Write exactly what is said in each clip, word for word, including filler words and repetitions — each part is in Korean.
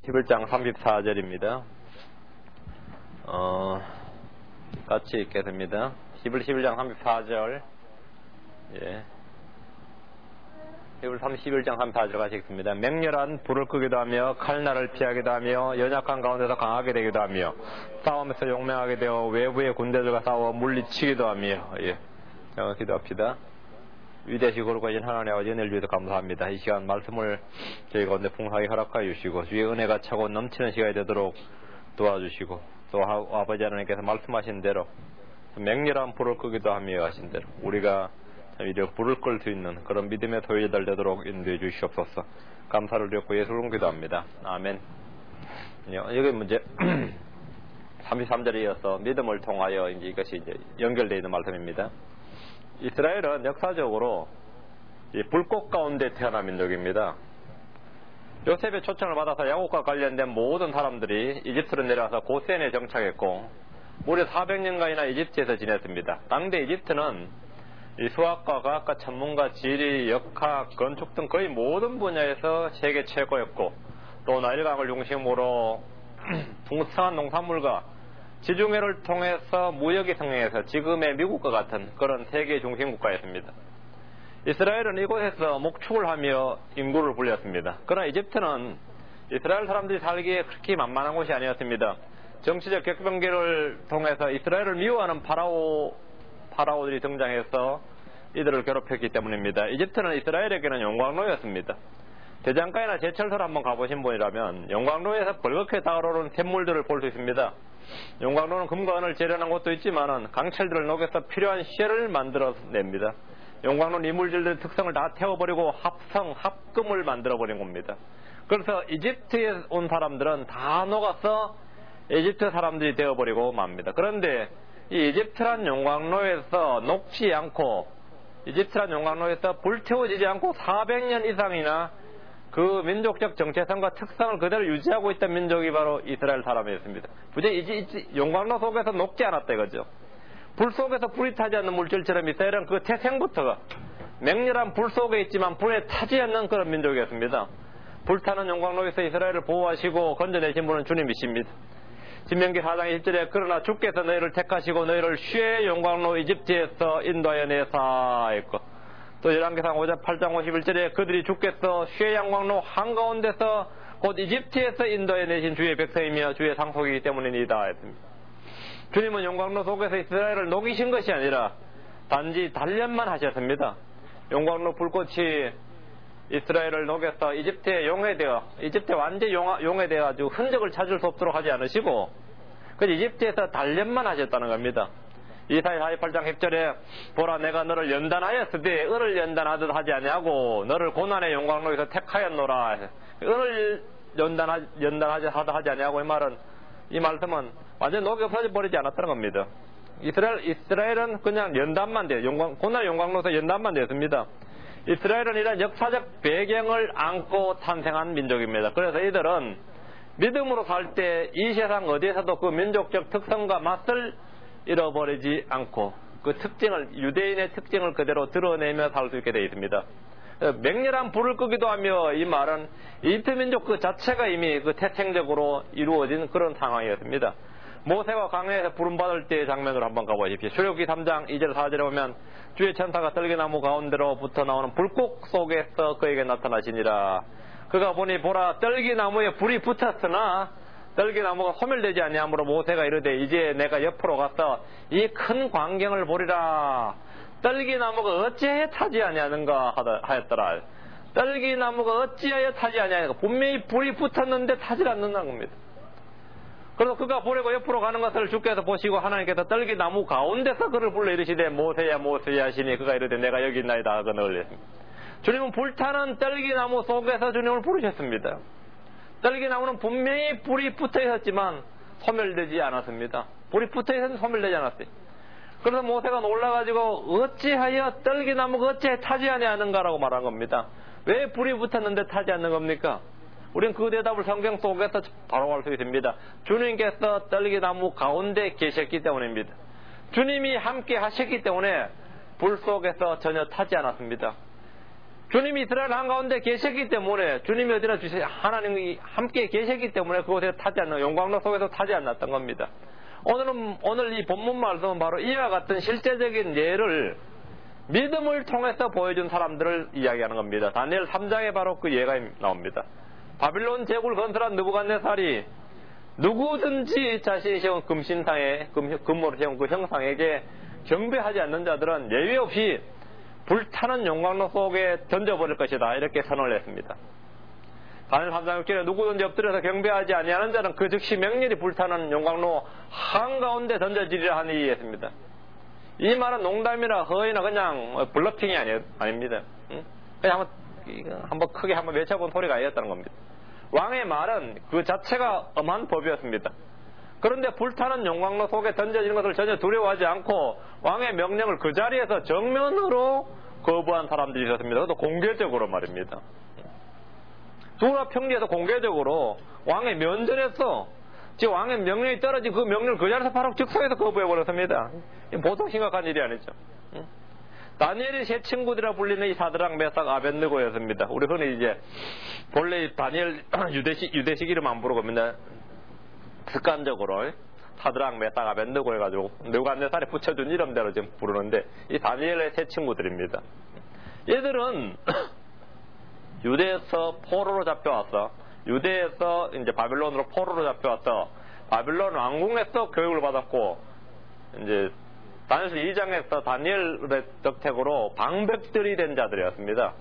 십일 장 삼십사 절입니다. 어, 같이 읽겠습니다. 십일 장 삼십사 절. 예. 십일 장 삼십사 절 같이 읽습니다. 맹렬한 불을 끄기도 하며 칼날을 피하기도 하며 연약한 가운데서 강하게 되기도 하며 싸움에서 용맹하게 되어 외부의 군대들과 싸워 물리치기도 하며. 예. 자, 기도합시다. 위대하시고 거룩하신 하나님 아버지 은혜를 주셔서 감사합니다. 이 시간 말씀을 저희 가운데 풍성하게 허락하여 주시고 주의 은혜가 차고 넘치는 시간이 되도록 도와주시고 또 아버지 하나님께서 말씀하신 대로 맹렬한 불을 끄기도 하며 하신 대로 우리가 이제 불을 끌 수 있는 그런 믿음의 소유자들 되도록 인도해 주시옵소서. 감사를 드렸고 예수로 기도합니다. 아멘. 여기 문제 삼십삼 절에 이어서 믿음을 통하여 이제 이것이 이제 연결되어 있는 말씀입니다. 이스라엘은 역사적으로 이 불꽃 가운데 태어난 민족입니다. 요셉의 초청을 받아서 야곱과 관련된 모든 사람들이 이집트로 내려와서 고센에 정착했고 무려 사백 년간이나 이집트에서 지냈습니다. 당대 이집트는 이 수학과 과학과 천문과 지리, 역학, 건축 등 거의 모든 분야에서 세계 최고였고 또 나일강을 중심으로 풍성한 농산물과 지중해를 통해서 무역이 성행해서 지금의 미국과 같은 그런 세계 중심 국가였습니다. 이스라엘은 이곳에서 목축을 하며 인구를 불렸습니다. 그러나 이집트는 이스라엘 사람들이 살기에 그렇게 만만한 곳이 아니었습니다. 정치적 격변기를 통해서 이스라엘을 미워하는 파라오, 파라오들이 등장해서 이들을 괴롭혔기 때문입니다. 이집트는 이스라엘에게는 용광로였습니다. 대장간이나 제철소를 한번 가보신 분이라면 용광로에서 벌겋게 달아오르는 샘물들을 볼 수 있습니다. 용광로는 금과 은을 재련한 곳도 있지만 강철들을 녹여서 필요한 쇠를 만들어냅니다. 용광로는 이물질들의 특성을 다 태워버리고 합성, 합금을 만들어버린 겁니다. 그래서 이집트에 온 사람들은 다 녹아서 이집트 사람들이 되어버리고 맙니다. 그런데 이 이집트란 용광로에서 녹지 않고 이집트란 용광로에서 불태워지지 않고 사백 년 이상이나 그 민족적 정체성과 특성을 그대로 유지하고 있던 민족이 바로 이스라엘 사람이었습니다. 부재 용광로 속에서 녹지 않았다 이거죠. 불 속에서 불이 타지 않는 물질처럼 이스라엘은 그 태생부터가 맹렬한 불 속에 있지만 불에 타지 않는 그런 민족이었습니다. 불타는 용광로에서 이스라엘을 보호하시고 건져내신 분은 주님이십니다. 신명기 사 장 일 절에 그러나 주께서 너희를 택하시고 너희를 쇠 용광로 이집트에서 인도하여 내사 했고 또 열왕기상 오 장 팔 장 오십일 절에 그들이 주께서 쇠 양광로 한가운데서 곧 이집트에서 인도해 내신 주의 백성이며 주의 상속이기 때문이다 했습니다. 주님은 용광로 속에서 이스라엘을 녹이신 것이 아니라 단지 단련만 하셨습니다. 용광로 불꽃이 이스라엘을 녹여서 이집트에 용해되어 이집트에 완전히 용해되어가지고 흔적을 찾을 수 없도록 하지 않으시고 그 이집트에서 단련만 하셨다는 겁니다. 이사야 사십팔 장 십 절에 보라 내가 너를 연단하였으되 은을 연단하듯 하지 아니하고 너를 고난의 용광로에서 택하였노라. 은을 연단하, 연단하지 하듯 하지 아니하고 이 말은 이 말씀은 완전히 녹여 버리지 않았다는 겁니다. 이스라엘, 이스라엘은 그냥 연단만 돼요. 용광, 고난의 용광로에서 연단만 되었습니다. 이스라엘은 이런 역사적 배경을 안고 탄생한 민족입니다. 그래서 이들은 믿음으로 살 때 이 세상 어디에서도 그 민족적 특성과 맛을 잃어버리지 않고 그 특징을 유대인의 특징을 그대로 드러내며 살 수 있게 되어 있습니다. 맹렬한 불을 끄기도 하며 이 말은 이집트 민족 그 자체가 이미 그 태생적으로 이루어진 그런 상황이었습니다. 모세가 광야에서 부름받을 때의 장면으로 한번 가보십시오. 출애굽기 삼 장 이 절 사 절에 보면 주의 천사가 떨기나무 가운데로부터 나오는 불꽃 속에서 그에게 나타나시니라. 그가 보니 보라 떨기나무에 불이 붙었으나 떨기나무가 소멸되지 아니하므로 모세가 이르되 이제 내가 옆으로 가서 이 큰 광경을 보리라. 떨기나무가 어찌하여 타지 아니하는가 하였더라. 떨기나무가 어찌하여 타지 아니하는가. 분명히 불이 붙었는데 타질 않는다는 겁니다. 그래서 그가 보려고 옆으로 가는 것을 주께서 보시고 하나님께서 떨기나무 가운데서 그를 불러 이르시되 모세야 모세야 하시니 그가 이르되 내가 여기 있나이다 하고 넣으렸습니다. 주님은 불타는 떨기나무 속에서 주님을 부르셨습니다. 떨기나무는 분명히 불이 붙어 있었지만 소멸되지 않았습니다. 불이 붙어 있었는데 소멸되지 않았어요. 그래서 모세가 놀라가지고 어찌하여 떨기나무가 어찌하여 타지 아니하는가라고 말한 겁니다. 왜 불이 붙었는데 타지 않는 겁니까? 우리는 그 대답을 성경 속에서 바로 알 수 있습니다. 주님께서 떨기나무 가운데 계셨기 때문입니다. 주님이 함께 하셨기 때문에 불 속에서 전혀 타지 않았습니다. 주님이 이스라엘 한가운데 계셨기 때문에, 주님이 어디나 주시 하나님이 함께 계셨기 때문에 그곳에 타지 않는, 용광로 속에서 타지 않았던 겁니다. 오늘은, 오늘 이 본문 말씀은 바로 이와 같은 실제적인 예를 믿음을 통해서 보여준 사람들을 이야기하는 겁니다. 다니엘 삼 장에 바로 그 예가 나옵니다. 바빌론 제국을 건설한 느부갓네살이 누구든지 자신이 세운 금신상에, 금, 금으로 세운 그 형상에게 경배하지 않는 자들은 예외 없이 불타는 용광로 속에 던져버릴 것이다, 이렇게 선언을 했습니다. 다니엘 삼 장 육 절에 누구든지 엎드려서 경배하지 아니하는 자는 그 즉시 맹렬히 불타는 용광로 한가운데 던져지리라 하니 했습니다. 이 말은 농담이나 허위나 그냥 블러핑이 아니, 아닙니다. 그냥 한번, 한번 크게 한번 외쳐본 소리가 아니었다는 겁니다. 왕의 말은 그 자체가 엄한 법이었습니다. 그런데 불타는 용광로 속에 던져지는 것을 전혀 두려워하지 않고 왕의 명령을 그 자리에서 정면으로 거부한 사람들이 있었습니다. 그것도 공개적으로 말입니다. 두라 평지에서 공개적으로 왕의 면전에서 지금 왕의 명령이 떨어진 그 명령을 그 자리에서 바로 즉석에서 거부해버렸습니다. 보통 심각한 일이 아니죠. 다니엘의 세 친구들이라 불리는 이 사드락, 메삭, 아벳느고였습니다. 우리 흔히 이제 본래 다니엘 유대식, 유대식 이름 안 부르고 맨날 습관적으로 사드락, 메삭, 아벳느고 해가지고 느부갓네살에 붙여준 이름대로 지금 부르는데, 이 다니엘의 세 친구들입니다. 얘들은 유대에서 포로로 잡혀왔어. 유대에서 이제 바빌론으로 포로로 잡혀왔어. 바빌론 왕궁에서 교육을 받았고, 이제 다니엘서 이 장에서 다니엘의 덕택으로 방백들이 된 자들이었습니다.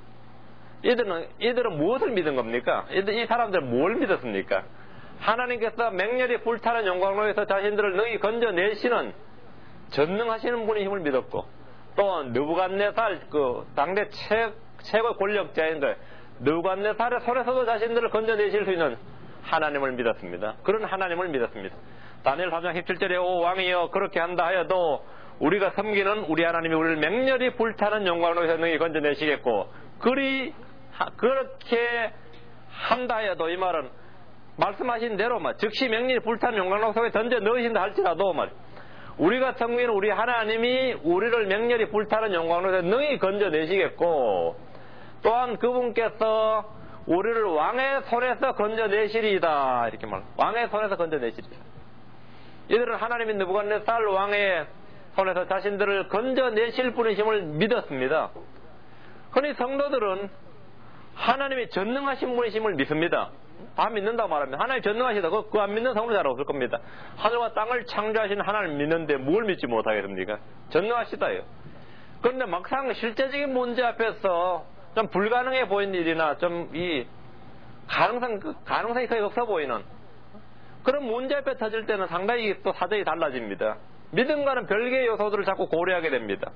이들은, 이들은 무엇을 믿은 겁니까? 이들, 이 사람들은 뭘 믿었습니까? 하나님께서 맹렬히 불타는 용광로에서 자신들을 능히 건져내시는 전능하시는 분의 힘을 믿었고, 또 느부갓네살 그 당대 최, 최고 권력자인데 느부갓네살의 손에서도 자신들을 건져내실 수 있는 하나님을 믿었습니다. 그런 하나님을 믿었습니다. 다니엘 삼 장 십칠 절에 오 왕이여 그렇게 한다 하여도 우리가 섬기는 우리 하나님이 우리를 맹렬히 불타는 용광로에서 능히 건져내시겠고, 그리 하, 그렇게 한다 하여도, 이 말은 말씀하신 대로 말, 즉시 맹렬히 불타는 용광로 속에 던져 넣으신다 할지라도 말, 우리가 섬기는 우리 하나님이 우리를 맹렬히 불타는 용광로에서 능히 건져내시겠고, 또한 그분께서 우리를 왕의 손에서 건져내시리이다, 이렇게 말. 왕의 손에서 건져내시리이다. 이들은 하나님의 느부갓네살 왕의 손에서 자신들을 건져내실 분이심을 믿었습니다. 흔히 성도들은 하나님의 전능하신 분이심을 믿습니다. 다 믿는다고 말합니다. 하나님 전능하시다. 그거 안 믿는 성도 잘 없을 겁니다. 하늘과 땅을 창조하신 하나님 믿는데 뭘 믿지 못하겠습니까? 전능하시다요. 그런데 막상 실제적인 문제 앞에서 좀 불가능해 보이는 일이나 좀 이 가능성, 가능성이 거의 없어 보이는 그런 문제 앞에 터질 때는 상당히 또 사정이 달라집니다. 믿음과는 별개의 요소들을 자꾸 고려하게 됩니다.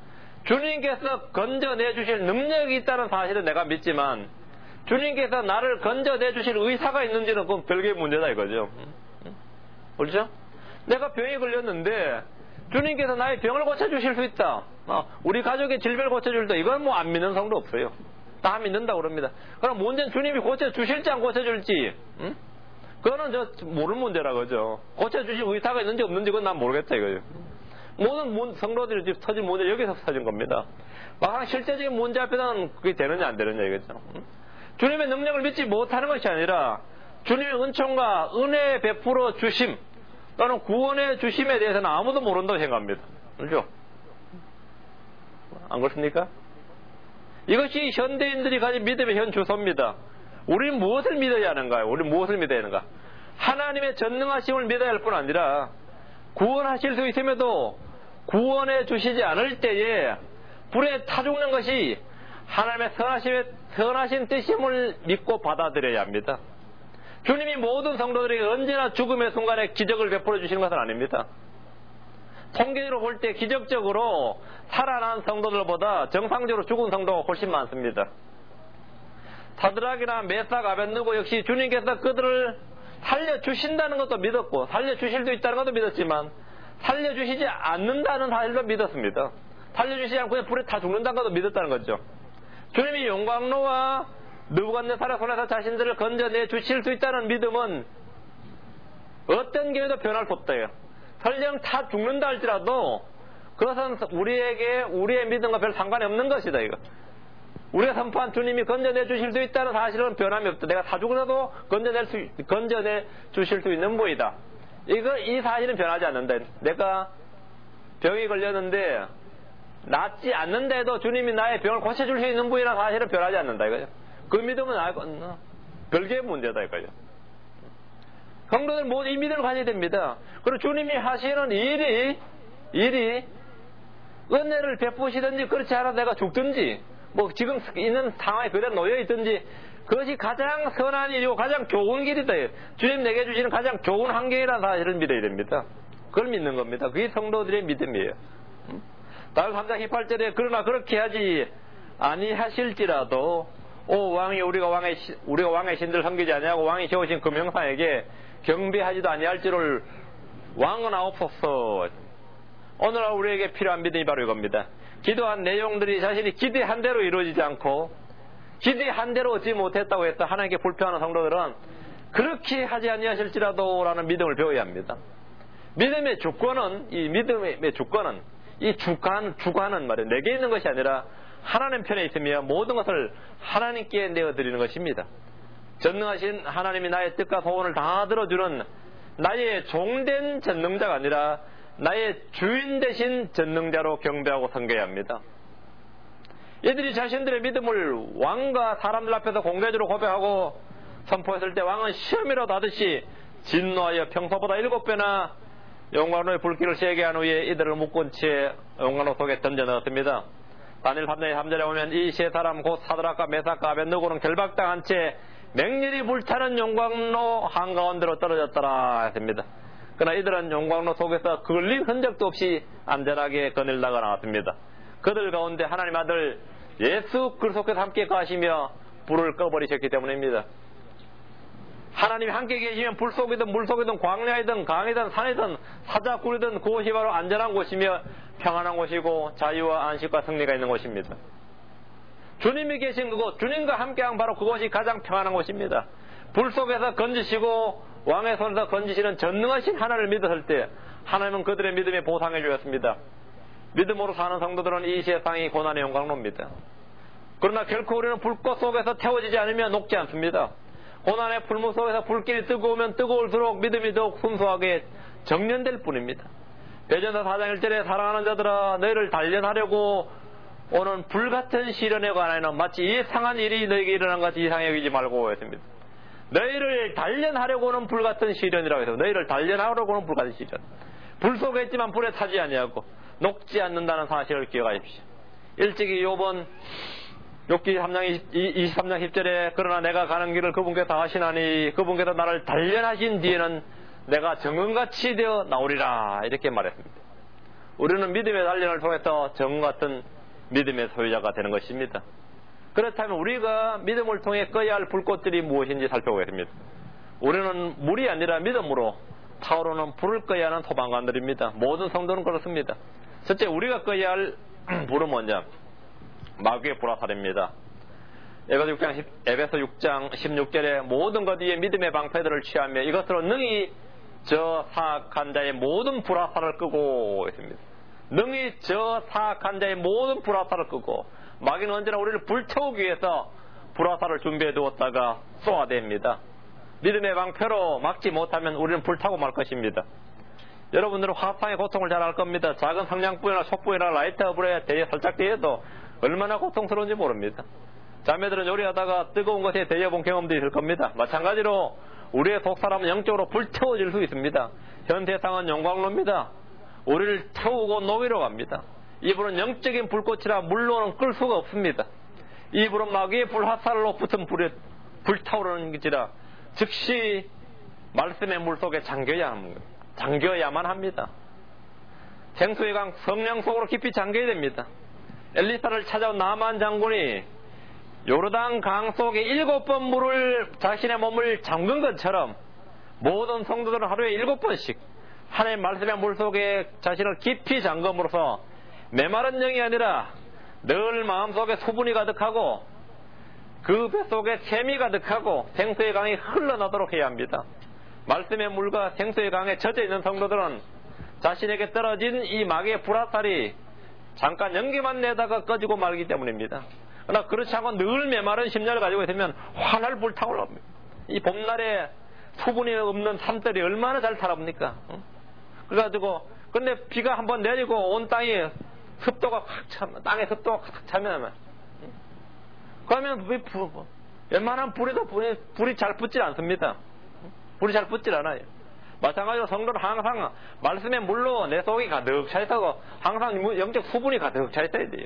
주님께서 건져내 주실 능력이 있다는 사실은 내가 믿지만, 주님께서 나를 건져내 주실 의사가 있는지는 그건 별개의 문제다 이거죠. 그렇죠? 내가 병에 걸렸는데 주님께서 나의 병을 고쳐주실 수 있다. 어, 우리 가족의 질병을 고쳐줄다. 이건 뭐 안 믿는 성도 없어요. 다 믿는다고 그럽니다. 그럼 문제는 주님이 고쳐주실지 안 고쳐줄지, 응? 그거는 저 모르는 문제라 그죠. 고쳐주실 의사가 있는지 없는지 그건 난 모르겠다 이거죠. 모든 성도들이 지금 터진 문제 여기서 터진 겁니다. 막상 실제적인 문제 앞에서는 그게 되느냐 안 되느냐 이거죠. 응? 주님의 능력을 믿지 못하는 것이 아니라 주님의 은총과 은혜 베풀어 주심 또는 구원의 주심에 대해서는 아무도 모른다고 생각합니다. 그렇죠? 안 그렇습니까? 이것이 현대인들이 가진 믿음의 현 주소입니다. 우리는 무엇을 믿어야 하는가요? 우리는 무엇을 믿어야 하는가? 하나님의 전능하심을 믿어야 할 뿐 아니라 구원하실 수 있음에도 구원해 주시지 않을 때에 불에 타 죽는 것이 하나님의 선하심의, 선하신 뜻임을 믿고 받아들여야 합니다. 주님이 모든 성도들에게 언제나 죽음의 순간에 기적을 베풀어 주시는 것은 아닙니다. 통계로 볼 때 기적적으로 살아난 성도들보다 정상적으로 죽은 성도가 훨씬 많습니다. 사드락이나 메삭, 아벳느고 역시 주님께서 그들을 살려주신다는 것도 믿었고 살려주실 수 있다는 것도 믿었지만 살려주시지 않는다는 사실도 믿었습니다. 살려주시지 않고 그냥 불에 다 죽는다는 것도 믿었다는 거죠. 주님이 용광로와 느부갓네살의 손에서 자신들을 건져내 주실 수 있다는 믿음은 어떤 경우에도 변할 수 없다요. 설령 다 죽는다 할지라도 그것은 우리에게 우리의 믿음과 별 상관이 없는 것이다 이거. 우리가 선포한 주님이 건져내 주실 수 있다는 사실은 변함이 없다. 내가 다 죽어도 건져낼 수, 건져내 주실 수 있는 분이다. 이거, 이 사실은 변하지 않는다. 내가 병이 걸렸는데, 낫지 않는데도 주님이 나의 병을 고쳐줄 수 있는 분이라는 사실은 변하지 않는다. 이거죠. 그 믿음은 알고, 별개의 문제다. 이거죠. 성도들 모두 이 믿음을 가져야 됩니다. 그리고 주님이 하시는 일이, 일이, 은혜를 베푸시든지 그렇지 않아 내가 죽든지, 뭐 지금 있는 상황에 그대로 놓여 있든지, 그것이 가장 선한 일이고 가장 좋은 길이다. 주님 내게 주시는 가장 좋은 환경이라는 사실을 믿어야 됩니다. 그걸 믿는 겁니다. 그게 성도들의 믿음이에요. 다른 삼 장 십팔 절에 그러나 그렇게 하지 아니하실지라도 오 왕이 우리가 왕의 우리가 왕의 신들 섬기지 아니하고 왕이 세우신 그 명사에게 경배하지도 아니할지를 왕은하옵소서. 오늘날 우리에게 필요한 믿음이 바로 이겁니다. 기도한 내용들이 자신이 기대한 대로 이루어지지 않고 기대한 대로 얻지 못했다고 해서 하나님께 불평하는 성도들은 그렇게 하지 아니하실지라도 라는 믿음을 배워야 합니다. 믿음의 주권은 이 믿음의 주권은 이 주관, 주관은 말이에요. 내게 있는 것이 아니라 하나님 편에 있으며 모든 것을 하나님께 내어드리는 것입니다. 전능하신 하나님이 나의 뜻과 소원을 다 들어주는 나의 종된 전능자가 아니라 나의 주인 되신 전능자로 경배하고 섬겨야 합니다. 이들이 자신들의 믿음을 왕과 사람들 앞에서 공개적으로 고백하고 선포했을 때 왕은 시험이라도 하듯이 진노하여 평소보다 일곱 배나 용광로의 불길을 세게 한 후에 이들을 묶은 채 용광로 속에 던져 넣었습니다. 다니엘 삼 장 삼 절에 보면 이 세 사람 곧 사드락과 메삭과 아벳느고는 결박당한 채 맹렬히 불타는 용광로 한가운데로 떨어졌더라 했습니다. 그러나 이들은 용광로 속에서 걸린 흔적도 없이 안전하게 거닐다가 나왔습니다. 그들 가운데 하나님 아들 예수 그리스도께서 함께 가시며 불을 꺼버리셨기 때문입니다. 하나님이 함께 계시면 불 속이든 물 속이든 광야이든 강이든 산이든 사자굴이든 그곳이 바로 안전한 곳이며 평안한 곳이고 자유와 안식과 승리가 있는 곳입니다. 주님이 계신 그곳, 주님과 함께한 바로 그곳이 가장 평안한 곳입니다. 불 속에서 건지시고 왕의 손에서 건지시는 전능하신 하나님을 믿었을 때 하나님은 그들의 믿음에 보상해 주었습니다. 믿음으로 사는 성도들은 이 세상이 고난의 용광로입니다. 그러나 결코 우리는 불꽃 속에서 태워지지 않으면 녹지 않습니다. 고난의 풀무 속에서 불길이 뜨거우면 뜨거울수록 믿음이 더욱 순수하게 정련될 뿐입니다. 베드로전서 사 장 일 절에 사랑하는 자들아 너희를 단련하려고 오는 불같은 시련에 관하여는 마치 이상한 일이 너희에게 일어난 것 같이 이상히 여기지 말고 했습니다. 너희를 단련하려고 오는 불같은 시련이라고 해서 너희를 단련하려고 오는 불같은 시련. 불 속에 있지만 불에 타지 아니하고 녹지 않는다는 사실을 기억하십시오. 일찍이 요번 욥기 삼 장 이십삼 장 십 절에 그러나 내가 가는 길을 그분께서 하시나니 그분께서 나를 단련하신 뒤에는 내가 정금같이 되어 나오리라 이렇게 말했습니다. 우리는 믿음의 단련을 통해서 정금같은 믿음의 소유자가 되는 것입니다. 그렇다면 우리가 믿음을 통해 꺼야 할 불꽃들이 무엇인지 살펴보겠습니다. 우리는 물이 아니라 믿음으로 타오르는 불을 꺼야 하는 소방관들입니다. 모든 성도는 그렇습니다. 첫째 우리가 꺼야 할 불은 뭐냐? 마귀의 불화살입니다. 에베소 육 장 십육 절에 모든 것 위에 믿음의 방패들을 취하며 이것으로 능히 저 사악한 자의 모든 불화살을 끄고 있습니다. 능히 저 사악한 자의 모든 불화살을 끄고 마귀는 언제나 우리를 불태우기 위해서 불화살을 준비해 두었다가 쏘아댑니다. 믿음의 방패로 막지 못하면 우리는 불타고 말 것입니다. 여러분들은 화상의 고통을 잘 알 겁니다. 작은 성냥불이나 촛불이나 라이터 불에 대에 살짝 대해도 얼마나 고통스러운지 모릅니다. 자매들은 요리하다가 뜨거운 것에 대여본 경험도 있을 겁니다. 마찬가지로 우리의 속사람은 영적으로 불태워질 수 있습니다. 현 세상은 용광로입니다. 우리를 태우고 녹이러 갑니다. 이 불은 영적인 불꽃이라 물로는 끌 수가 없습니다. 이 불은 마귀의 불화살로 붙은 불에 불타오르는 것이라 즉시 말씀의 물 속에 잠겨야 합니다. 잠겨야만 합니다. 생수의 강 성령 속으로 깊이 잠겨야 됩니다. 엘리사를 찾아온 나만 장군이 요르단 강 속에 일곱 번 물을 자신의 몸을 잠근 것처럼 모든 성도들은 하루에 일곱 번씩 하나님의 말씀의 물 속에 자신을 깊이 잠금으로써 메마른 영이 아니라 늘 마음속에 수분이 가득하고 그 뱃속에 샘이 가득하고 생수의 강이 흘러나도록 해야 합니다. 말씀의 물과 생수의 강에 젖어 있는 성도들은 자신에게 떨어진 이 마귀의 불화살이 잠깐 연기만 내다가 꺼지고 말기 때문입니다. 그러나 그렇지 않고 늘 메마른 심령을 가지고 있으면 활활 불타올랍니다. 이 봄날에 수분이 없는 산들이 얼마나 잘 타랍니까? 응? 그래가지고 근데 비가 한번 내리고 온 땅이 습도가 확 차면, 땅에 습도가 확 차면 응? 그러면 왜 불, 웬만한 불에도 불이, 불이 잘 붙질 않습니다. 응? 불이 잘 붙질 않아요. 마찬가지로 성도는 항상 말씀의 물로 내 속이 가득 차 있다고 항상 영적 수분이 가득 차 있어야 돼요.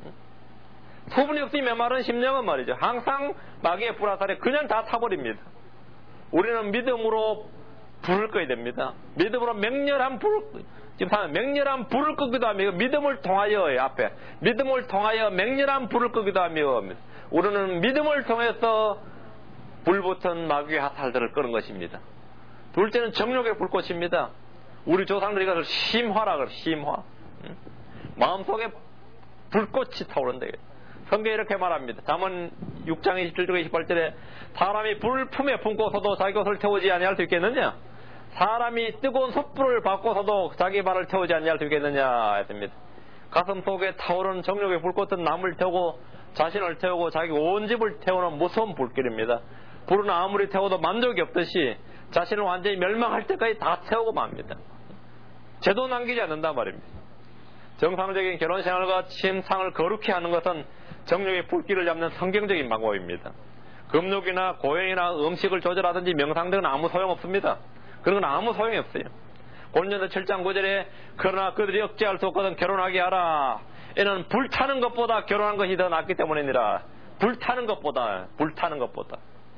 수분이 없이 메마른 심령은 말이죠. 항상 마귀의 불화살에 그냥 다 타버립니다. 우리는 믿음으로 불을 꺼야 됩니다. 믿음으로 맹렬한 불을, 지금 맹렬한 불을 끄기도 하며 믿음을 통하여 앞에 믿음을 통하여 맹렬한 불을 끄기도 하며 우리는 믿음을 통해서 불붙은 마귀의 화살들을 끄는 것입니다. 둘째는 정욕의 불꽃입니다. 우리 조상들이 그것을 심화라 그래, 심화. 응? 마음속에 불꽃이 타오른다. 성경에 이렇게 말합니다. 잠언 육 장 이십칠 절 이십팔 절에 사람이 불 품에 품고서도 자기 옷을 태우지 아니할 수 있겠느냐? 사람이 뜨거운 숯불을 받고서도 자기 발을 태우지 아니할 수 있겠느냐 했습니다. 가슴 속에 타오르는 정욕의 불꽃은 남을 태우고 자신을 태우고 자기 온 집을 태우는 무서운 불길입니다. 불은 아무리 태워도 만족이 없듯이 자신을 완전히 멸망할 때까지 다 태우고 맙니다. 죄도 남기지 않는단 말입니다. 정상적인 결혼생활과 침상을 거룩히 하는 것은 정욕의 불길을 잡는 성경적인 방법입니다. 금욕이나 고행이나 음식을 조절하든지 명상 등은 아무 소용없습니다. 그런 건 아무 소용이 없어요. 고린도전서 칠 장 구 절에 그러나 그들이 억제할 수 없거든 결혼하게 하라. 이는 불타는 것보다 결혼한 것이 더 낫기 때문이니라. 불타는 것보다 불타는 것보다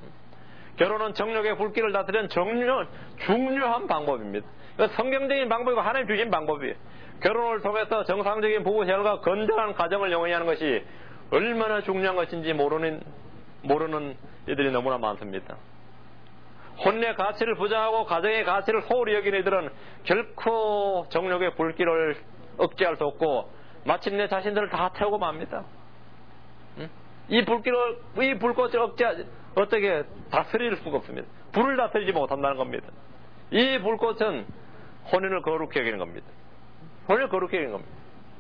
결혼은 정욕의 불길을 다스리는 정류, 중요한 방법입니다. 성경적인 방법이고 하나님 주신 방법이에요. 결혼을 통해서 정상적인 부부생활과 건전한 가정을 영원히 하는 것이 얼마나 중요한 것인지 모르는, 모르는 이들이 너무나 많습니다. 혼내 가치를 부정하고 가정의 가치를 소홀히 여기는 이들은 결코 정욕의 불길을 억제할 수 없고 마침내 자신들을 다 태우고 맙니다. 응? 이 불길을, 이 불꽃을 억제, 어떻게 다스릴 수가 없습니다. 불을 다스리지 못한다는 겁니다. 이 불꽃은 혼인을 거룩히 여기는 겁니다. 혼인을 거룩히 여기는 겁니다.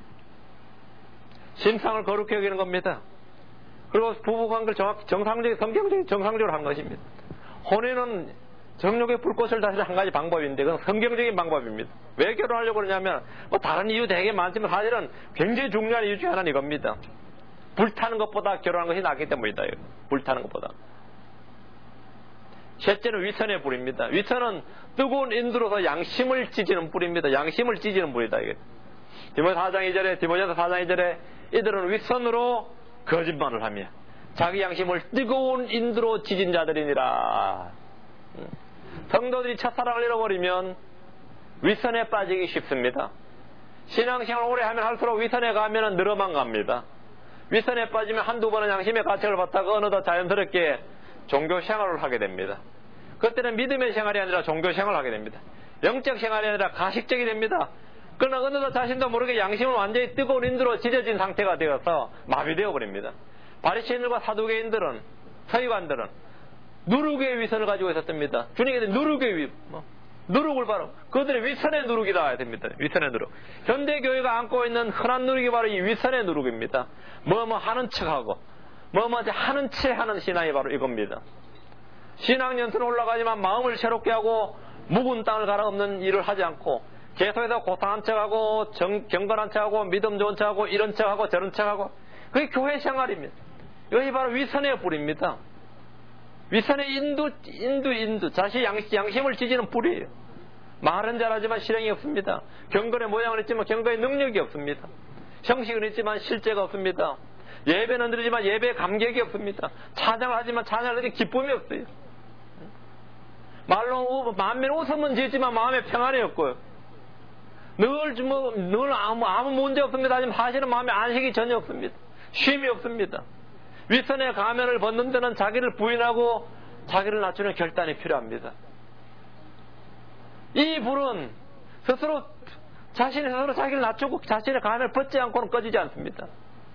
심상을 거룩히 여기는 겁니다. 그리고 부부관계를 정확히 정상적인, 성경적인 정상적으로 하는 것입니다. 혼인은 정욕의 불꽃을 다스리는 한 가지 방법인데 그건 성경적인 방법입니다. 왜 결혼하려고 그러냐면 뭐 다른 이유 되게 많지만 사실은 굉장히 중요한 이유 중에 하나는 이겁니다. 불타는 것보다 결혼하는 것이 낫기 때문이다. 불타는 것보다. 셋째는 위선의 불입니다. 위선은 뜨거운 인두로서 양심을 찢는 불입니다. 양심을 찢는 불이다. 이게. 디모데 사 장 이 절에 디모데전서 사 장 이 절에 이들은 위선으로 거짓말을 하며 자기 양심을 뜨거운 인두로 찢은 자들이니라. 성도들이 첫사랑을 잃어버리면 위선에 빠지기 쉽습니다. 신앙생활을 오래 하면 할수록 위선에 가면 늘어만 갑니다. 위선에 빠지면 한두 번은 양심의 가책을 받다가 어느덧 자연스럽게 종교 생활을 하게 됩니다. 그때는 믿음의 생활이 아니라 종교 생활을 하게 됩니다. 영적 생활이 아니라 가식적이 됩니다. 그러나 어느덧 자신도 모르게 양심을 완전히 뜨거운 인두로 찢어진 상태가 되어서 마비되어 버립니다. 바리새인들과 사두개인들은, 서기관들은 누룩의 위선을 가지고 있었습니다. 주님께서 누룩의 위, 뭐, 누룩을 바로 그들의 위선의 누룩이다 해야 됩니다. 위선의 누룩. 현대교회가 안고 있는 흔한 누룩이 바로 이 위선의 누룩입니다. 뭐 뭐 하는 척하고 뭐 뭐 하는 채 하는 신앙이 바로 이겁니다. 신앙 연수는 올라가지만 마음을 새롭게 하고 묵은 땅을 갈아엎는 일을 하지 않고 계속해서 고상한 척하고 정, 경건한 척하고 믿음 좋은 척하고 이런 척하고 저런 척하고 그게 교회 생활입니다. 이것이 바로 위선의 불입니다. 위선의 인두, 인두, 인두. 자신 양심을 찢는 불이에요. 말은 잘하지만 실행이 없습니다. 경건의 모양은 있지만 경건의 능력이 없습니다. 형식은 있지만 실제가 없습니다. 예배는 드리지만 예배의 감격이 없습니다. 찬양을 하지만 찬양을 하지 기쁨이 없어요. 말로 마음에 웃음은 짓지만 마음에 평안이 없고요. 늘, 뭐, 늘 아무, 아무 문제 없습니다. 하지만 사실은 마음에 안식이 전혀 없습니다. 쉼이 없습니다. 위선의 가면을 벗는 데는 자기를 부인하고 자기를 낮추는 결단이 필요합니다. 이 불은 스스로 자신이 스스로 자기를 낮추고 자신의 가면을 벗지 않고는 꺼지지 않습니다.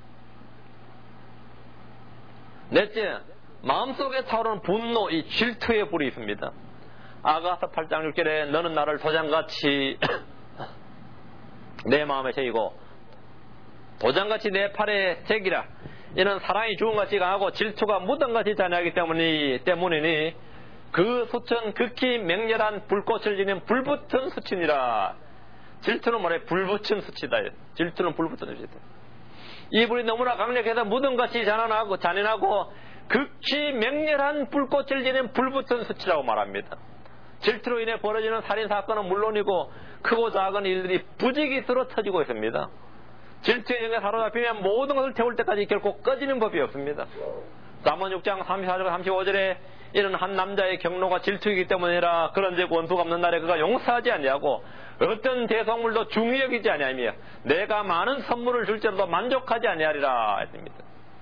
넷째, 마음속에 타오르는 분노, 이 질투의 불이 있습니다. 아가서 팔 장 육 절에 너는 나를 도장같이 내 마음에 새기고 도장같이 내 팔에 새기라. 이는 사랑이 주음같이 강하고 질투가 무덤같이 잔인하기 때문이니, 때문이니 그 숯은 극히 맹렬한 불꽃을 지닌 불붙은 숯이니라. 질투는 뭐래? 불붙은 숯이다. 질투는 불붙은 숯이다. 이 불이 너무나 강력해서 무덤같이 잔인하고 잔인하고 극히 맹렬한 불꽃을 지닌 불붙은 숯이라고 말합니다. 질투로 인해 벌어지는 살인사건은 물론이고 크고 작은 일들이 부지기수로 터지고 있습니다. 질투의 영에 사로잡히면 모든 것을 태울 때까지 결코 꺼지는 법이 없습니다. 잠언 육 장 삼십사 절 삼십오 절에 이는 한 남자의 경로가 질투이기 때문이라. 그런즉 원수가 없는 날에 그가 용서하지 아니하고 어떤 대성물도 중히 여기지 아니하며 내가 많은 선물을 줄지라도 만족하지 아니하리라 했습니다.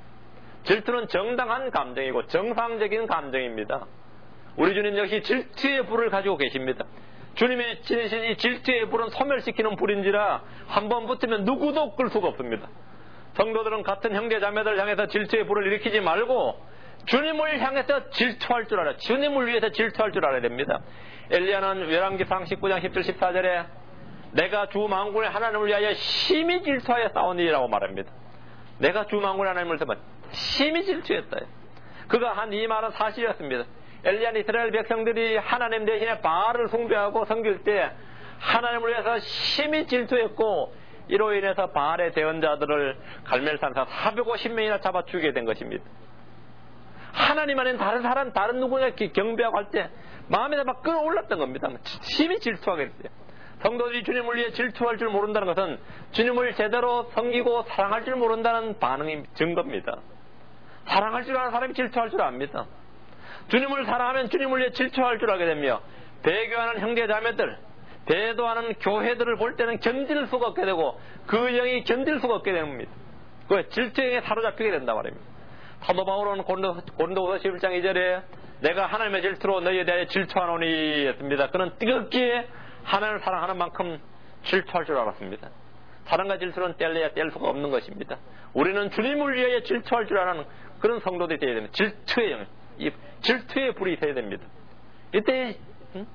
질투는 정당한 감정이고 정상적인 감정입니다. 우리 주님 역시 질투의 불을 가지고 계십니다. 주님의 지니신 이 질투의 불은 소멸시키는 불인지라 한번 붙으면 누구도 끌 수가 없습니다. 성도들은 같은 형제 자매들을 향해서 질투의 불을 일으키지 말고 주님을 향해서 질투할 줄 알아요. 주님을 위해서 질투할 줄 알아야 됩니다. 엘리야는 열왕기상 십구 장 십 절 십사 절에 내가 주 만군의 하나님을 위하여 심히 질투하여 싸우니라고 말합니다. 내가 주 만군의 하나님을 위하여 심히 질투했다. 그가 한 이 말은 사실이었습니다. 엘리야는 이스라엘 백성들이 하나님 대신에 바알을 숭배하고 섬길 때 하나님을 위해서 심히 질투했고 이로 인해서 바알의 대언자들을 갈멜산에서 사백오십 명이나 잡아 죽이게 된 것입니다. 하나님 안에 다른 사람, 다른 누구나 경배하고 할 때 마음에다 막 끌어올랐던 겁니다. 심히 질투하게 됐어요. 성도들이 주님을 위해 질투할 줄 모른다는 것은 주님을 제대로 섬기고 사랑할 줄 모른다는 반응이 증거입니다. 사랑할 줄 아는 사람이 질투할 줄 압니다. 주님을 사랑하면 주님을 위해 질투할 줄 알게 되며 배교하는 형제자매들, 배도하는 교회들을 볼 때는 견딜 수가 없게 되고 그 영이 견딜 수가 없게 됩니다. 그 질투에 사로잡히게 된다 말입니다. 사도 바울은 고린도후서 십일 장 이 절에 내가 하나님의 질투로 너희에 대하여 질투하노니 했습니다. 그는 뜨겁게 하나님을 사랑하는 만큼 질투할 줄 알았습니다. 사랑과 질투는 뗄래야 뗄 수가 없는 것입니다. 우리는 주님을 위하여 질투할 줄 아는 그런 성도들이 되어야 됩니다. 질투의 영, 이 질투의 불이 있어야 됩니다. 이때 응?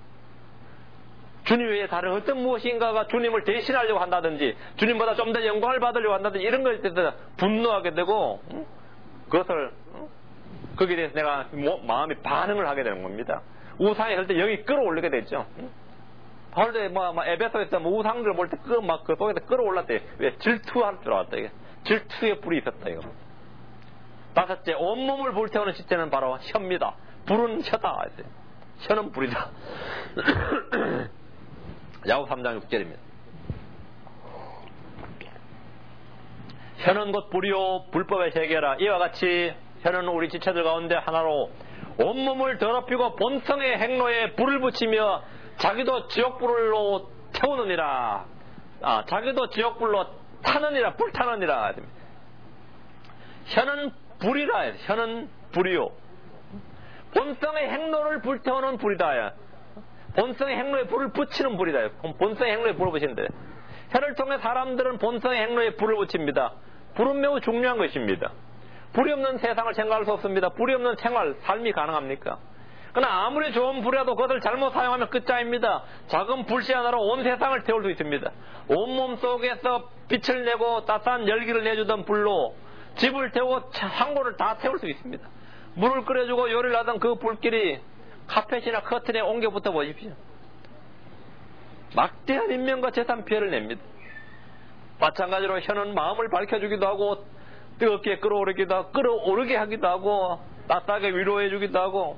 주님 외에 다른 어떤 무엇인가가 주님을 대신하려고 한다든지 주님보다 좀 더 영광을 받으려고 한다든지 이런 것에 대해서 분노하게 되고 응? 그것을 응? 거기에 대해서 내가 뭐, 마음이 반응을 하게 되는 겁니다. 우상에 설 때 여기 끌어올리게 되죠. 응? 바울도 뭐, 뭐 에베소에서 뭐 우상들을 볼 때 그 막 그 속에서 끌어올랐대. 왜? 질투할 줄 알았다. 이게 질투의 불이 있었다 이거. 다섯째, 온몸을 불태우는 시체는 바로 혀입니다. 불은 혀다. 혀는 불이다. 야고보 삼 장 육 절입니다. 혀는 곧 불이요 불법의 세계라. 이와 같이 혀는 우리 지체들 가운데 하나로 온몸을 더럽히고 본성의 행로에 불을 붙이며 자기도 지옥불로 태우느니라. 아, 자기도 지옥불로 타느니라. 불타느니라. 혀는 불이라. 혀는 불이요. 본성의 행로를 불태우는 불이다. 본성의 행로에 불을 붙이는 불이다. 본성의 행로에 불을 붙이는데 혀를 통해 사람들은 본성의 행로에 불을 붙입니다. 불은 매우 중요한 것입니다. 불이 없는 세상을 생각할 수 없습니다. 불이 없는 생활, 삶이 가능합니까? 그러나 아무리 좋은 불이라도 그것을 잘못 사용하면 끝장입니다. 작은 불씨 하나로 온 세상을 태울 수 있습니다. 온몸 속에서 빛을 내고 따뜻한 열기를 내주던 불로 집을 태우고 창고를 다 태울 수 있습니다. 물을 끓여주고 요리를 하던 그 불길이 카펫이나 커튼에 옮겨 붙어 보십시오. 막대한 인명과 재산 피해를 냅니다. 마찬가지로 혀는 마음을 밝혀주기도 하고 뜨겁게 끌어오르기도 하고 끌어오르게 하기도 하고 따뜻하게 위로해주기도 하고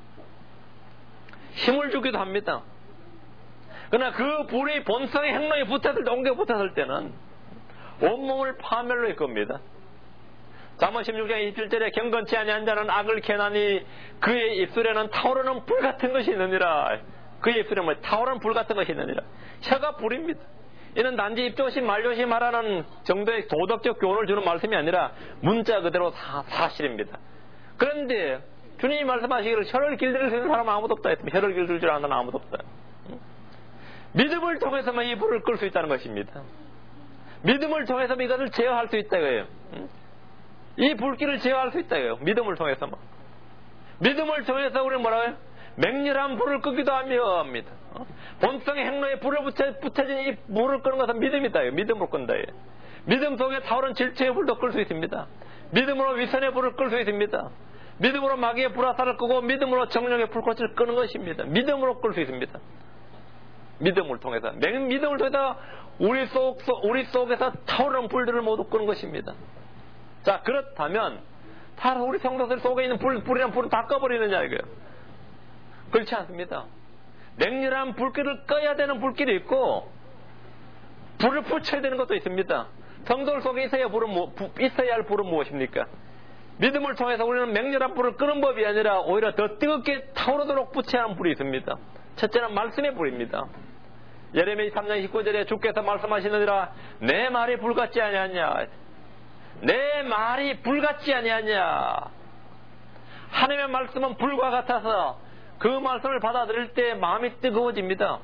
힘을 주기도 합니다. 그러나 그 불이 본성의 행로에 붙었을 때, 옮겨 붙었을 때는 온몸을 파멸로 할 겁니다. 잠언 십육 장 이십칠 절에 경건치 아니한 자는 악을 캐나니 그의 입술에는 타오르는 불 같은 것이 있느니라. 그의 입술에 뭐 타오르는 불 같은 것이 있느니라. 혀가 불입니다. 이는 단지 입조심 말조심 하라는 정도의 도덕적 교훈을 주는 말씀이 아니라 문자 그대로 사, 사실입니다. 그런데 주님이 말씀하시기를 혀를 길들일 수 있는 사람은 아무도 없다 했습니다. 혀를 길들일 줄 아는 사람은 아무도 없다. 믿음을 통해서만 이 불을 끌 수 있다는 것입니다. 믿음을 통해서 이것을 제어할 수 있다 이거예요. 이 불길을 제어할 수 있다 이거예요. 믿음을 통해서만. 믿음을 통해서 우리는 뭐라고요? 맹렬한 불을 끄기도 하며 합니다. 본성의 행로에 불을 붙여, 붙여진 이 불을 끄는 것은 믿음이다. 믿음으로 끈다. 믿음 속에 타오른 질투의 불도 끌 수 있습니다. 믿음으로 위선의 불을 끌 수 있습니다. 믿음으로 마귀의 불화살을 끄고 믿음으로 정령의 불꽃을 끄는 것입니다. 믿음으로 끌 수 있습니다. 믿음을 통해서, 믿음을 통해서 우리 속, 우리 속에서 타오르는 불들을 모두 끄는 것입니다. 자, 그렇다면 다 우리 성도들 속에 있는 불, 불이란 불은 다 꺼버리느냐 이거예요. 그렇지 않습니다. 맹렬한 불길을 꺼야 되는 불길이 있고 불을 붙여야 되는 것도 있습니다. 성도들 속에 있어야, 불은, 있어야 할 불은 무엇입니까? 믿음을 통해서 우리는 맹렬한 불을 끄는 법이 아니라 오히려 더 뜨겁게 타오르도록 붙여야 하는 불이 있습니다. 첫째는 말씀의 불입니다. 예레미야 삼 장 이십구 절에 주께서 말씀하시느니라 내 말이 불같지 아니하냐, 내 말이 불같지 아니하냐. 하나님의 말씀은 불과 같아서 그 말씀을 받아들일 때 마음이 뜨거워집니다.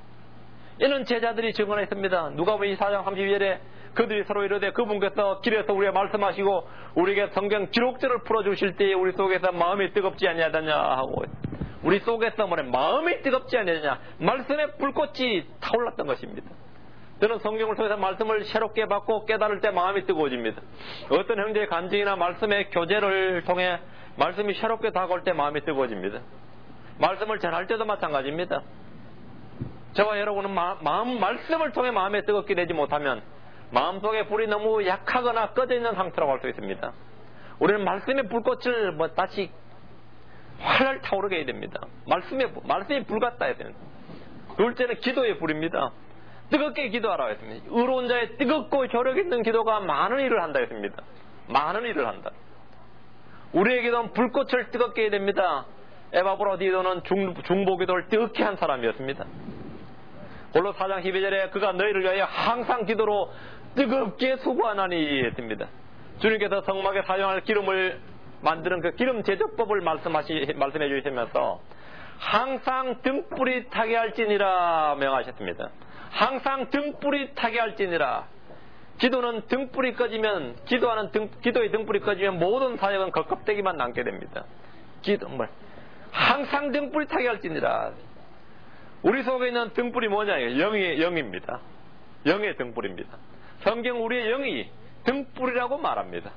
이는 제자들이 증언했습니다. 누가복음 이십사 장 삼십이 절에 그들이 서로 이르되 그분께서 길에서 우리에게 말씀하시고 우리에게 성경 기록들을 풀어주실 때에 우리 속에서 마음이 뜨겁지 아니하느냐 하고, 우리 속에서 뭐래 마음이 뜨겁지 아니하느냐, 말씀의 불꽃이 타올랐던 것입니다. 저는 성경을 통해서 말씀을 새롭게 받고 깨달을 때 마음이 뜨거워집니다. 어떤 형제의 간증이나 말씀의 교제를 통해 말씀이 새롭게 다가올 때 마음이 뜨거워집니다. 말씀을 전할 때도 마찬가지입니다. 저와 여러분은 마, 마음, 말씀을 통해 마음에 뜨겁게 되지 못하면 마음속에 불이 너무 약하거나 꺼져 있는 상태라고 할 수 있습니다. 우리는 말씀의 불꽃을 뭐 다시 활활 타오르게 해야 됩니다. 말씀의, 말씀이 불 같다 해야 됩니다. 둘째는 기도의 불입니다. 뜨겁게 기도하라고 했습니다. 의로운 자의 뜨겁고 효력 있는 기도가 많은 일을 한다 했습니다. 많은 일을 한다. 우리의 기도는 불꽃을 뜨겁게 해야 됩니다. 에바브로디도는 중, 중보기도를 뜨겁게 한 사람이었습니다. 골로새 사 장 십이 절에 그가 너희를 위하여 항상 기도로 뜨겁게 수고하나니 했습니다. 주님께서 성막에 사용할 기름을 만드는 그 기름 제조법을 말씀하시, 말씀해 주시면서 항상 등불이 타게 할지니라 명하셨습니다. 항상 등불이 타게 할지니라. 기도는 등불이 꺼지면, 기도하는 등, 기도의 등불이 꺼지면 모든 사역은 겉껍데기만 남게 됩니다. 기도, 뭘. 항상 등불이 타게 할지니라. 우리 속에 있는 등불이 뭐냐요? 영의, 영입니다. 영의 등불입니다. 성경 우리의 영이 등불이라고 말합니다.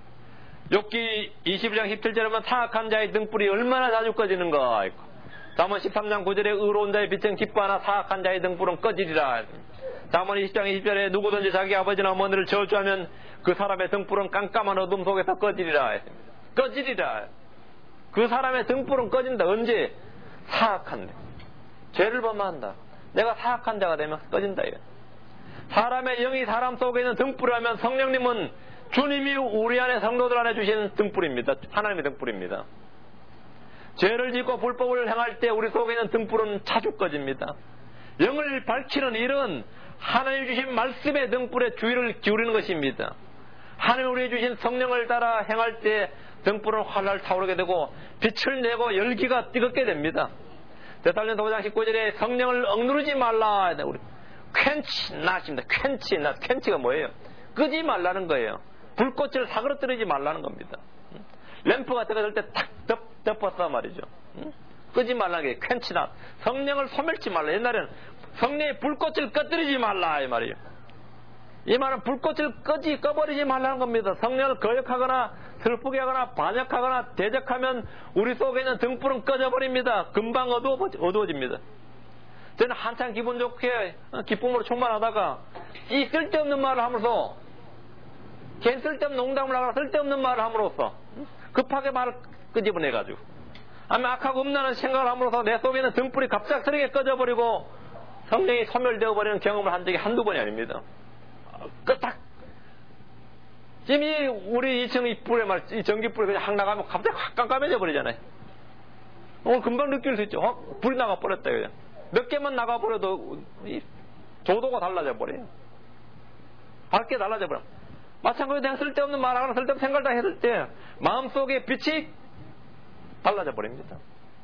욥기 이십일 장 십칠 절에 보면 사악한 자의 등불이 얼마나 자주 꺼지는가 있고, 잠언 십삼 장 구 절에 의로운 자의 빛은 기뻐하나 사악한 자의 등불은 꺼지리라. 잠언 이십 장 이십 절에 누구든지 자기 아버지나 어머니를 저주하면 그 사람의 등불은 깜깜한 어둠 속에서 꺼지리라. 꺼지리라. 그 사람의 등불은 꺼진다. 언제? 사악한데. 죄를 범한다. 내가 사악한 자가 되면 꺼진다. 사람의 영이 사람 속에 있는 등불이라면 성령님은 주님이 우리 안에 성도들 안에 주시는 등불입니다. 하나님의 등불입니다. 죄를 짓고 불법을 행할 때 우리 속에 있는 등불은 자주 꺼집니다. 영을 밝히는 일은 하나님 주신 말씀의 등불에 주의를 기울이는 것입니다. 하나님 우리에게 주신 성령을 따라 행할 때 등불은 활활 타오르게 되고 빛을 내고 열기가 뜨겁게 됩니다. 데살로니가서 오 장 십구 절에 성령을 억누르지 말라. 우리 퀸치 낫입니다. 퀸치 낫. 퀸치가 뭐예요? 끄지 말라는 거예요. 불꽃을 사그러뜨리지 말라는 겁니다. 램프가 뜨거울 때 탁 덮었어 말이죠. 끄지 말라는 게 퀸치 낫. 성령을 소멸치 말라. 옛날에는 성령의 불꽃을 꺼뜨리지 말라 이 말이에요. 이 말은 불꽃을 끄지 꺼버리지 말라는 겁니다. 성령을 거역하거나 슬프게 하거나 반역하거나 대적하면 우리 속에 있는 등불은 꺼져버립니다. 금방 어두워, 어두워집니다. 저는 한참 기분 좋게 기쁨으로 충만하다가 이 쓸데없는 말을 하면서 괜히 쓸데없는 농담을 하거나 쓸데없는 말을 함으로써 급하게 말을 끄집어내가지고 아니면 악하고 음란한 생각을 함으로써 내 속에 있는 등불이 갑작스럽게 꺼져버리고 성령이 소멸되어 버리는 경험을 한 적이 한두 번이 아닙니다. 끄딱 지금 이 우리 이층 이 불에 말, 이 전기불에 그냥 확 나가면 갑자기 확 깜깜해져 버리잖아요. 오늘 금방 느낄 수 있죠. 확 불이 나가 버렸다 그냥. 몇 개만 나가 버려도 이 조도가 달라져 버려요. 밝게 달라져 버려. 마찬가지로 내가 쓸데없는 말하거나 쓸데없는 생각을 다 했을 때 마음속에 빛이 달라져 버립니다.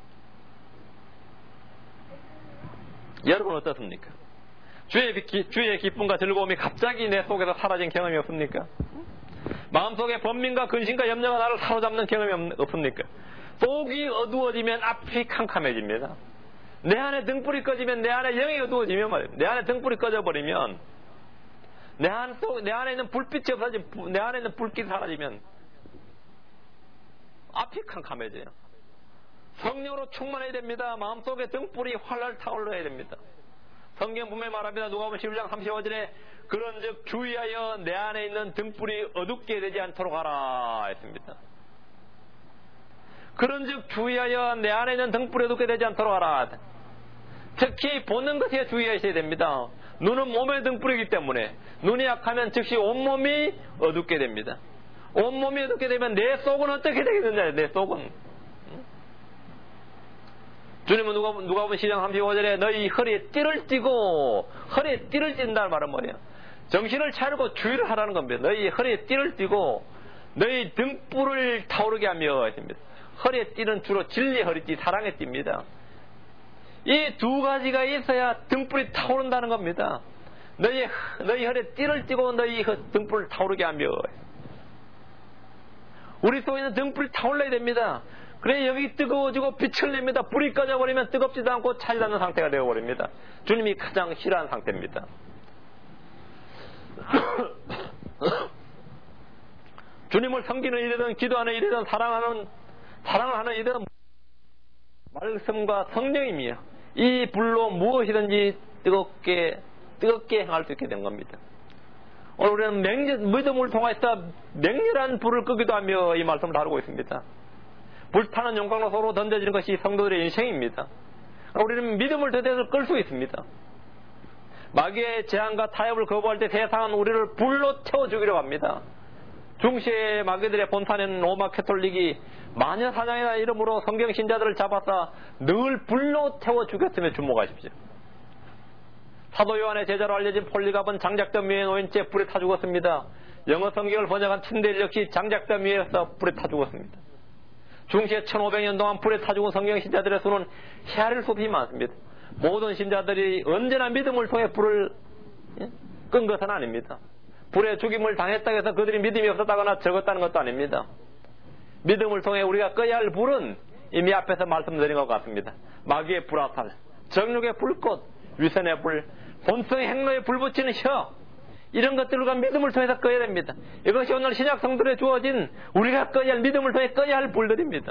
여러분 어떻습니까? 주의, 기, 주의 기쁨과 즐거움이 갑자기 내 속에서 사라진 경험이 없습니까? 마음속에 번민과 근심과 염려가 나를 사로잡는 경험이 없습니까? 속이 어두워지면 앞이 캄캄해집니다. 내 안에 등불이 꺼지면 내 안에 영이 어두워지면 말이에요. 내 안에 등불이 꺼져버리면 내, 안 속, 내 안에 있는 불빛이 없어지면 내 안에 있는 불빛이 사라지면 앞이 캄캄해져요. 성령으로 충만해야 됩니다. 마음속에 등불이 활활 타올라야 됩니다. 성경 분명히 말합니다. 누가복음 십일 장 삼십오 절에 그런즉 주의하여 내 안에 있는 등불이 어둡게 되지 않도록 하라 했습니다. 그런즉 주의하여 내 안에 있는 등불이 어둡게 되지 않도록 하라. 특히 보는 것에 주의하셔야 됩니다. 눈은 몸의 등불이기 때문에 눈이 약하면 즉시 온몸이 어둡게 됩니다. 온몸이 어둡게 되면 내 속은 어떻게 되겠느냐. 내 속은 주님은 누가, 누가 보면 십일 장 삼십오 절에 너희 허리에 띠를 띠고, 허리에 띠를 띈다는 말은 뭐예요? 정신을 차리고 주의를 하라는 겁니다. 너희 허리에 띠를 띠고 너희 등불을 타오르게 하며 했습니다. 허리에 띠는 주로 진리 허리띠, 사랑의 띠입니다. 이 두 가지가 있어야 등불이 타오른다는 겁니다. 너희, 너희 허리에 띠를 띠고 너희 등불을 타오르게 하며. 우리 속에 있는 등불이 타올라야 됩니다. 그래 여기 뜨거워지고 빛을 냅니다. 불이 꺼져버리면 뜨겁지도 않고 차지도 않는 상태가 되어버립니다. 주님이 가장 싫어하는 상태입니다. 주님을 섬기는 일이든 기도하는 일이든 사랑하는 사랑을 하는 일이든 말씀과 성령이며 이 불로 무엇이든지 뜨겁게 뜨겁게 행할 수 있게 된 겁니다. 오늘 우리는 맹렬, 믿음을 통해서 맹렬한 불을 끄기도 하며 이 말씀을 다루고 있습니다. 불타는 용광로 속으로 던져지는 것이 성도들의 인생입니다. 우리는 믿음을 더대서 끌 수 있습니다. 마귀의 재앙과 타협을 거부할 때 세상은 우리를 불로 태워주기로 합니다. 중시의 마귀들의 본탄인 로마 캐톨릭이 마녀 사냥이라는 이름으로 성경 신자들을 잡아서 늘 불로 태워 죽였음에 주목하십시오. 사도 요한의 제자로 알려진 폴리갑은 장작덤 위에 놓인 채 불에 타 죽었습니다. 영어 성경을 번역한 틴델 역시 장작덤 위에서 불에 타 죽었습니다. 중시의 천오백 년 동안 불에 타 죽은 성경 신자들의 수는 헤아릴 수 없이 많습니다. 모든 신자들이 언제나 믿음을 통해 불을 끈 것은 아닙니다. 불에 죽임을 당했다고 해서 그들이 믿음이 없었다거나 적었다는 것도 아닙니다. 믿음을 통해 우리가 꺼야 할 불은 이미 앞에서 말씀드린 것 같습니다. 마귀의 불화살, 정욕의 불꽃, 위선의 불, 본성의 행로에 불 붙이는 혀, 이런 것들과 믿음을 통해서 꺼야 됩니다. 이것이 오늘 신약 성도에 주어진 우리가 꺼야 할, 믿음을 통해 꺼야 할 불들입니다.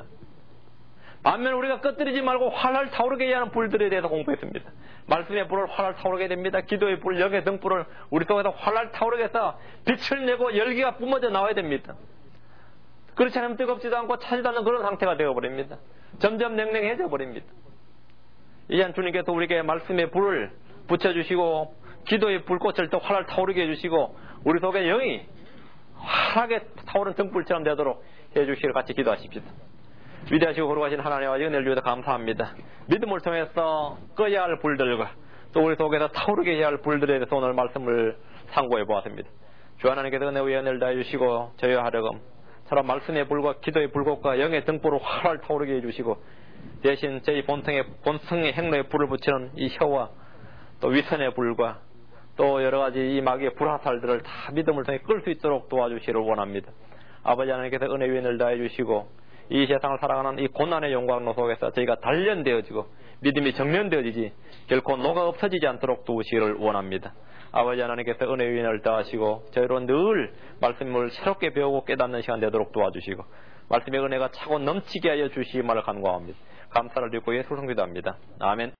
반면 우리가 꺼뜨리지 말고 활활 타오르게 하는 불들에 대해서 공부했습니다. 말씀의 불을 활활 타오르게 됩니다. 기도의 불, 영의 등불을 우리 속에서 활활 타오르게 해서 빛을 내고 열기가 뿜어져 나와야 됩니다. 그렇지 않으면 뜨겁지도 않고 차지도 않는 그런 상태가 되어버립니다. 점점 냉랭해져 버립니다. 이제 주님께서 우리에게 말씀의 불을 붙여주시고 기도의 불꽃을 또 활활 타오르게 해주시고 우리 속에 영이 환하게 타오른 등불처럼 되도록 해주시기를 같이 기도하십시다. 위대하시고 거룩하신 하나님과 은혜를 주셔서 감사합니다. 믿음을 통해서 꺼야 할 불들과 또 우리 속에서 타오르게 해야 할 불들에 대해서 오늘 말씀을 상고해 보았습니다. 주 하나님께서 은혜와 연애를 다해주시고 저희와 하려금 처럼 말씀의 불과 기도의 불꽃과 영의 등불을 활활 타오르게 해주시고 대신 저희 본성의, 본성의 행로에 불을 붙이는 이 혀와 또 위선의 불과 또 여러가지 이 마귀의 불화살들을 다 믿음을 통해 끌 수 있도록 도와주시기를 원합니다. 아버지 하나님께서 은혜와 연애를 다해주시고 이 세상을 살아가는 이 고난의 영광로 속에서 저희가 단련되어지고 믿음이 정련되어지지 결코 녹아 없어지지 않도록 도우시기를 원합니다. 아버지 하나님께서 은혜의 은혜를 다하시고 저희로 늘 말씀을 새롭게 배우고 깨닫는 시간 되도록 도와주시고 말씀의 은혜가 차고 넘치게 하여 주시기만을 간구합니다. 감사를 드리고 예수 성기도합니다. 아멘.